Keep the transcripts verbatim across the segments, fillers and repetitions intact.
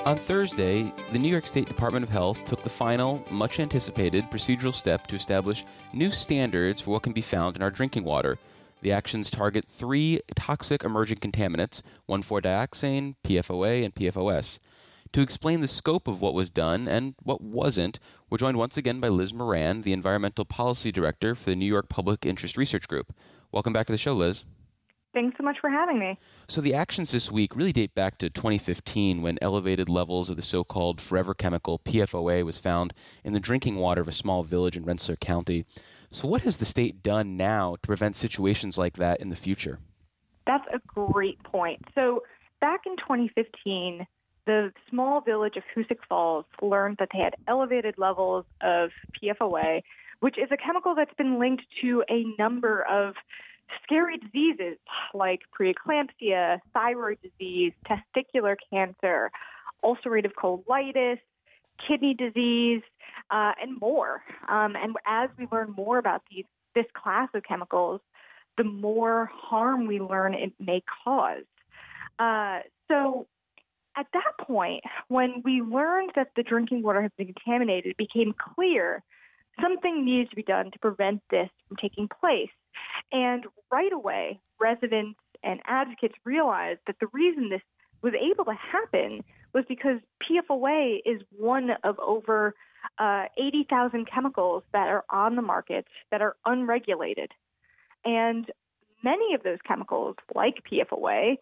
On Thursday, the New York State Department of Health took the final, much-anticipated procedural step to establish new standards for what can be found in our drinking water. The actions target three toxic emerging contaminants, one four dioxane, P F O A, and P F O S. To explain the scope of what was done and what wasn't, we're joined once again by Liz Moran, the Environmental Policy Director for the New York Public Interest Research Group. Welcome back to the show, Liz. Thanks so much for having me. So the actions this week really date back to twenty fifteen when elevated levels of the so-called forever chemical P F O A was found in the drinking water of a small village in Rensselaer County. So what has the state done now to prevent situations like that in the future? That's a great point. So back in twenty fifteen, the small village of Hoosick Falls learned that they had elevated levels of P F O A, which is a chemical that's been linked to a number of scary diseases like preeclampsia, thyroid disease, testicular cancer, ulcerative colitis, kidney disease, uh, and more. Um, and as we learn more about these, this class of chemicals, the more harm we learn it may cause. Uh, so at that point, when we learned that the drinking water had been contaminated, it became clear something needed to be done to prevent this from taking place. And right away, residents and advocates realized that the reason this was able to happen was because P F O A is one of over uh, eighty thousand chemicals that are on the market that are unregulated. And many of those chemicals, like P F O A,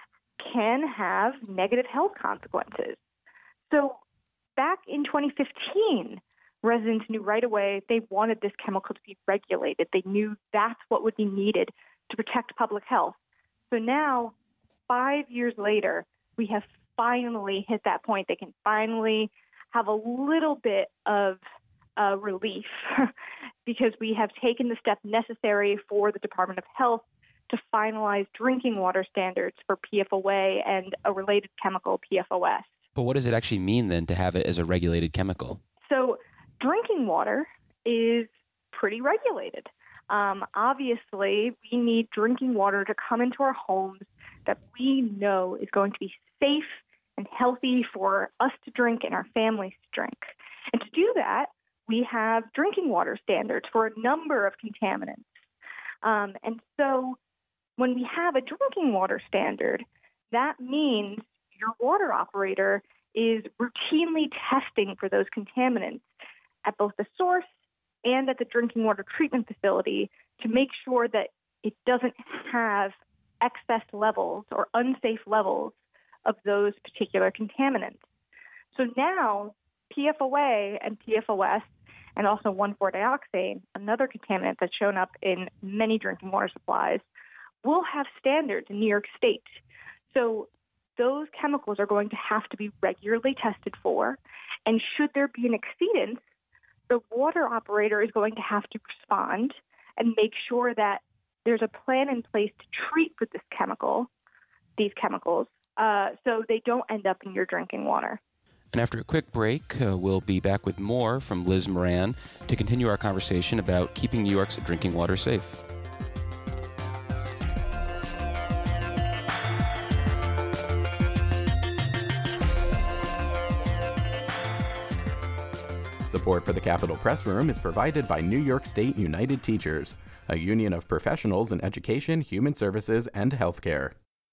can have negative health consequences. So back in twenty fifteen, residents knew right away they wanted this chemical to be regulated. They knew that's what would be needed to protect public health. So now, five years later, we have finally hit that point. They can finally have a little bit of uh, relief because we have taken the step necessary for the Department of Health to finalize drinking water standards for P F O A and a related chemical, P F O S. But what does it actually mean then to have it as a regulated chemical? So drinking water is pretty regulated. Um, obviously, we need drinking water to come into our homes that we know is going to be safe and healthy for us to drink and our families to drink. And to do that, we have drinking water standards for a number of contaminants. Um, and so when we have a drinking water standard, that means your water operator is routinely testing for those contaminants at both the source and at the drinking water treatment facility to make sure that it doesn't have excess levels or unsafe levels of those particular contaminants. So now P F O A and P F O S and also one four dioxane, another contaminant that's shown up in many drinking water supplies, will have standards in New York State. So those chemicals are going to have to be regularly tested for, and should there be an exceedance, the water operator is going to have to respond and make sure that there's a plan in place to treat for this chemical, these chemicals, uh, so they don't end up in your drinking water. And after a quick break, uh, we'll be back with more from Liz Moran to continue our conversation about keeping New York's drinking water safe. Support for the Capitol Press Room is provided by New York State United Teachers, a union of professionals in education, human services, and healthcare.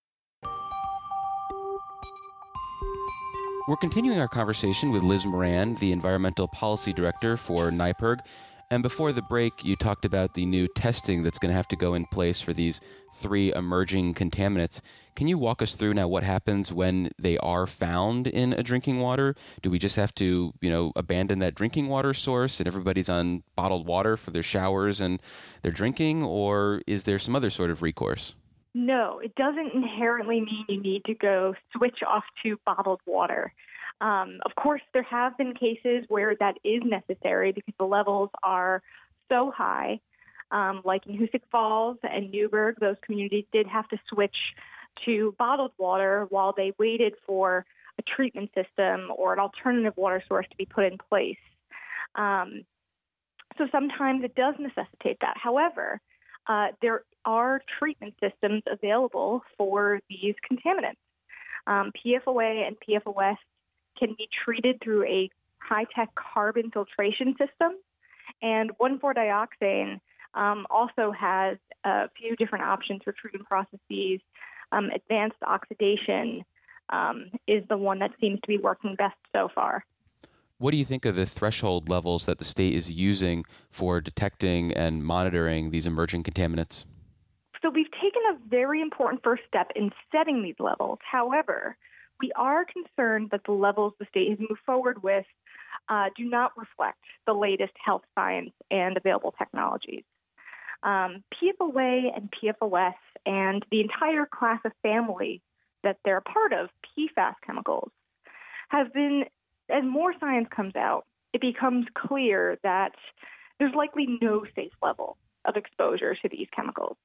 We're continuing our conversation with Liz Moran, the Environmental Policy Director for N Y P R G. And before the break, you talked about the new testing that's going to have to go in place for these three emerging contaminants. Can you walk us through now what happens when they are found in a drinking water? Do we just have to, you know, abandon that drinking water source and everybody's on bottled water for their showers and their drinking, or is there some other sort of recourse? No, it doesn't inherently mean you need to go switch off to bottled water. Um, of course, there have been cases where that is necessary because the levels are so high, um, like in Hoosick Falls and Newburgh. Those communities did have to switch to bottled water while they waited for a treatment system or an alternative water source to be put in place. Um, so sometimes it does necessitate that. However, uh, there are treatment systems available for these contaminants. Um, P F O A and P F O S can be treated through a high-tech carbon filtration system. And one four dioxane um, also has a few different options for treatment processes. Um, advanced oxidation um, is the one that seems to be working best so far. What do you think of the threshold levels that the state is using for detecting and monitoring these emerging contaminants? So we've taken a very important first step in setting these levels. However, we are concerned that the levels the state has moved forward with uh, do not reflect the latest health science and available technologies. Um, P F O A and P F O S and the entire class of family that they're a part of, P FAS chemicals, have been, as more science comes out, it becomes clear that there's likely no safe level of exposure to these chemicals.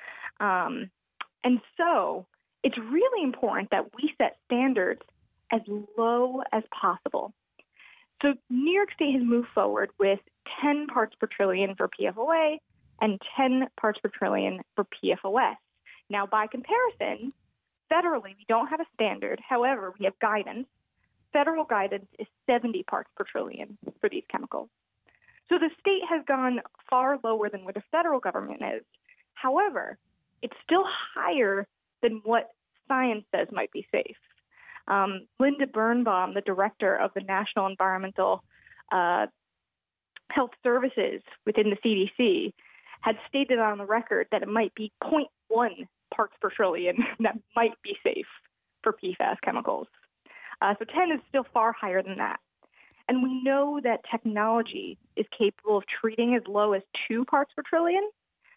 Um, and so it's really important that we set standards as low as possible. So New York State has moved forward with ten parts per trillion for P F O A and ten parts per trillion for P F O S. Now, by comparison, federally, we don't have a standard. However, we have guidance. Federal guidance is seventy parts per trillion for these chemicals. So the state has gone far lower than where the federal government is. However, it's still higher than what science says might be safe. Um, Linda Birnbaum, the director of the National Environmental uh, Health Services within the C D C, had stated on the record that it might be zero point one parts per trillion that might be safe for P FAS chemicals. Uh, so ten is still far higher than that. And we know that technology is capable of treating as low as two parts per trillion.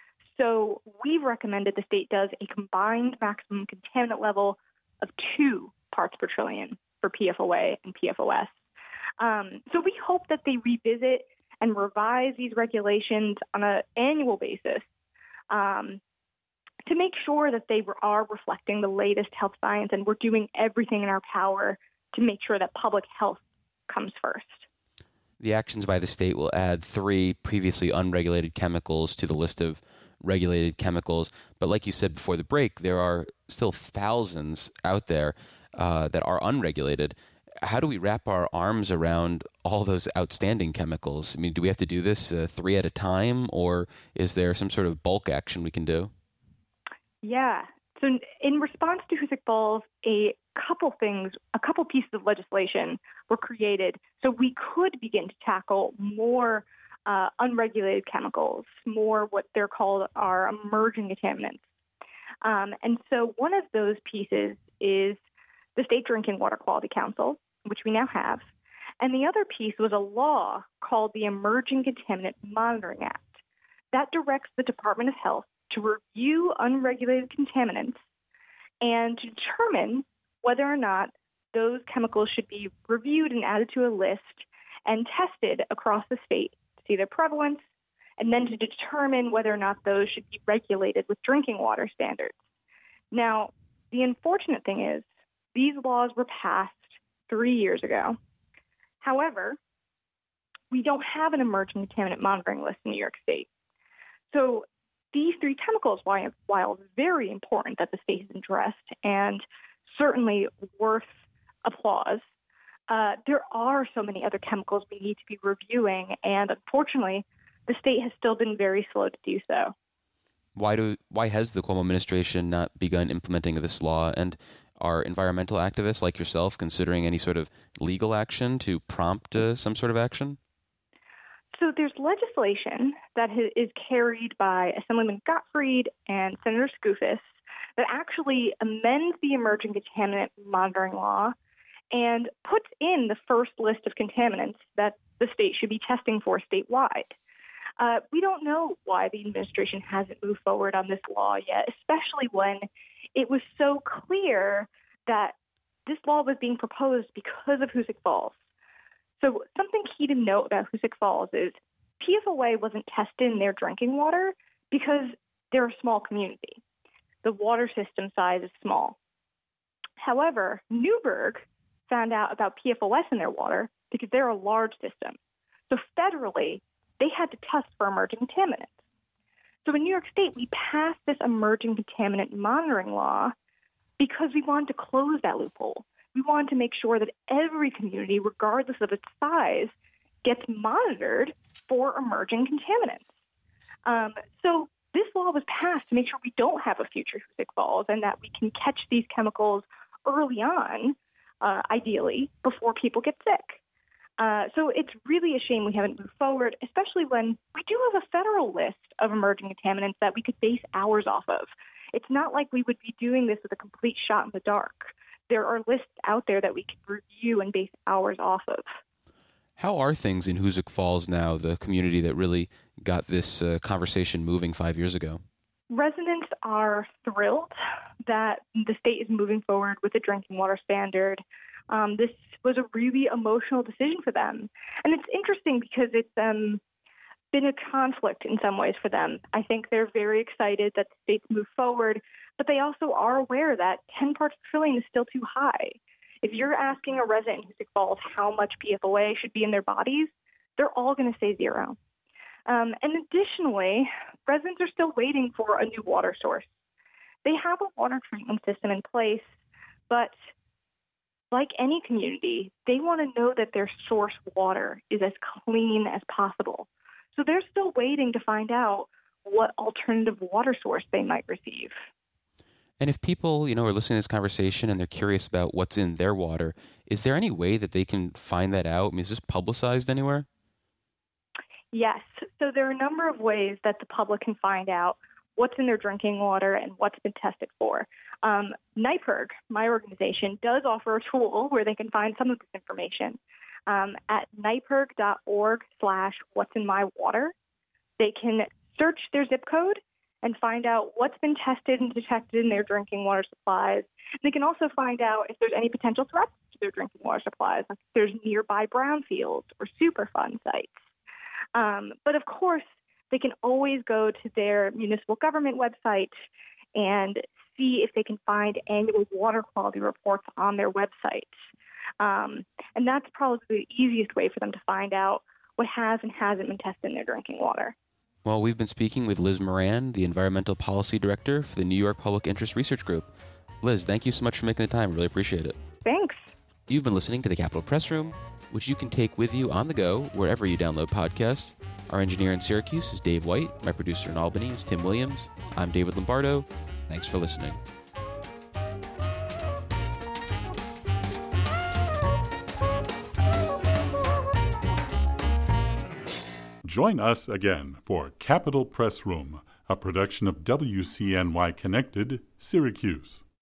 So we've recommended the state does a combined maximum contaminant level of two parts per trillion for P F O A and P F O S. Um, so we hope that they revisit and revise these regulations on an annual basis um, to make sure that they are reflecting the latest health science, and we're doing everything in our power to make sure that public health comes first. The actions by the state will add three previously unregulated chemicals to the list of regulated chemicals. But like you said before the break, there are still thousands out there uh, that are unregulated. How do we wrap our arms around all those outstanding chemicals? I mean, do we have to do this uh, three at a time, or is there some sort of bulk action we can do? Yeah. So in response to Hoosick Falls, a couple things, a couple pieces of legislation were created so we could begin to tackle more uh, unregulated chemicals, more what they're called our emerging contaminants. Um, and so one of those pieces is the State Drinking Water Quality Council, which we now have. And the other piece was a law called the Emerging Contaminant Monitoring Act. That directs the Department of Health to review unregulated contaminants and to determine whether or not those chemicals should be reviewed and added to a list and tested across the state to see their prevalence, and then to determine whether or not those should be regulated with drinking water standards. Now, the unfortunate thing is these laws were passed three years ago. However, we don't have an emerging contaminant monitoring list in New York State. So these three chemicals, while, while very important that the state has addressed and certainly worth applause, uh, there are so many other chemicals we need to be reviewing, and unfortunately, the state has still been very slow to do so. Why do why has the Cuomo administration not begun implementing this law? And are environmental activists like yourself considering any sort of legal action to prompt uh, some sort of action? So there's legislation that is carried by Assemblyman Gottfried and Senator Skoufis that actually amends the emerging contaminant monitoring law and puts in the first list of contaminants that the state should be testing for statewide. Uh, we don't know why the administration hasn't moved forward on this law yet, especially when it was so clear that this law was being proposed because of Hoosick Falls. So something key to note about Hoosick Falls is P F O A wasn't tested in their drinking water because they're a small community. The water system size is small. However, Newburgh found out about P F O S in their water because they're a large system. So federally, they had to test for emerging contaminants. So in New York State, we passed this emerging contaminant monitoring law because we wanted to close that loophole, we wanted to make sure that every community, regardless of its size, gets monitored for emerging contaminants. Um, so this law was passed to make sure we don't have a future Hoosick Falls and that we can catch these chemicals early on, uh, ideally, before people get sick. Uh, so it's really a shame we haven't moved forward, especially when we do have a federal list of emerging contaminants that we could base ours off of. It's not like we would be doing this with a complete shot in the dark. There are lists out there that we could review and base ours off of. How are things in Hoosick Falls now, the community that really got this uh, conversation moving five years ago? Residents are thrilled that the state is moving forward with a drinking water standard. Um, this was a really emotional decision for them. And it's interesting because it's um, been a conflict in some ways for them. I think they're very excited that the state's moved forward, but they also are aware that ten parts per trillion is still too high. If you're asking a resident in Hoosick Falls how much P F O A should be in their bodies, they're all going to say zero. Um, and additionally, residents are still waiting for a new water source. They have a water treatment system in place, but like any community, they want to know that their source water is as clean as possible. So they're still waiting to find out what alternative water source they might receive. And if people, you know, are listening to this conversation and they're curious about what's in their water, is there any way that they can find that out? I mean, is this publicized anywhere? Yes. So there are a number of ways that the public can find out what's in their drinking water and what's been tested for. Um, NYPIRG, my organization, does offer a tool where they can find some of this information. Um, at nypirg.org slash what's in my water, they can search their zip code and find out what's been tested and detected in their drinking water supplies. They can also find out if there's any potential threats to their drinking water supplies, like if there's nearby brownfields or Superfund sites. Um, but of course, they can always go to their municipal government website and see if they can find annual water quality reports on their website. Um, and that's probably the easiest way for them to find out what has and hasn't been tested in their drinking water. Well, we've been speaking with Liz Moran, the Environmental Policy Director for the New York Public Interest Research Group. Liz, thank you so much for making the time. Really appreciate it. Thanks. You've been listening to the Capitol Press Room, which you can take with you on the go wherever you download podcasts. Our engineer in Syracuse is Dave White. My producer in Albany is Tim Williams. I'm David Lombardo. Thanks for listening. Join us again for Capitol Press Room, a production of W C N Y Connected, Syracuse.